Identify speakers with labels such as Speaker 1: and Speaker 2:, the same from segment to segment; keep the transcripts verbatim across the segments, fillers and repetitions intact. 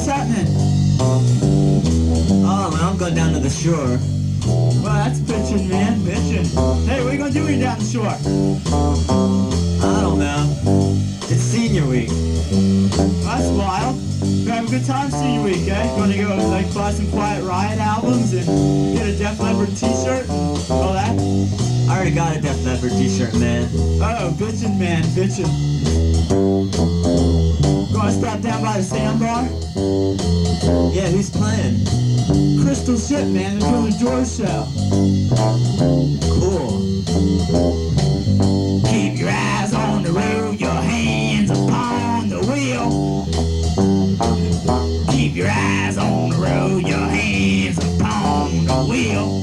Speaker 1: happening?
Speaker 2: Oh, man, I'm going down to the shore.
Speaker 1: Well, that's bitchin', man, bitchin'. Hey, what are you gonna do when you're down the shore?
Speaker 2: I don't know. It's senior week.
Speaker 1: Well, that's wild. You have a good time senior week, eh? You wanna go, like, buy some Quiet Riot albums and get a Def Leppard t-shirt and all that?
Speaker 2: I already got a Def Leppard t-shirt, man.
Speaker 1: Oh, bitchin', man, bitchin'. You wanna stop down by the sandbar?
Speaker 2: Yeah, who's playing?
Speaker 1: Crystal Shit, man, they're doing a door show.
Speaker 2: Cool.
Speaker 1: Keep your eyes on the road, your hands upon the wheel. Keep your eyes on the road, your hands upon the wheel.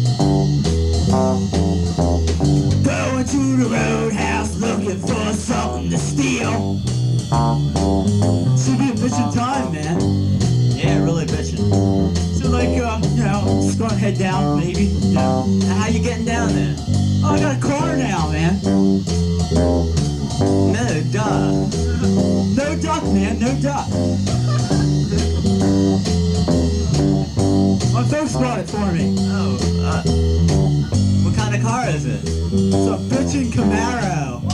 Speaker 1: Going to the roadhouse looking for something to steal. Should be a bitchin' time, man.
Speaker 2: Yeah, really bitchin'.
Speaker 1: So like, uh, you know, just gonna head down, maybe, you know.
Speaker 2: How you getting down there?
Speaker 1: Oh, I got a car now, man.
Speaker 2: No, duh.
Speaker 1: No duck, man, no duck. My folks bought it for me.
Speaker 2: Oh, uh, what kind of car is it?
Speaker 1: It's a bitchin' Camaro.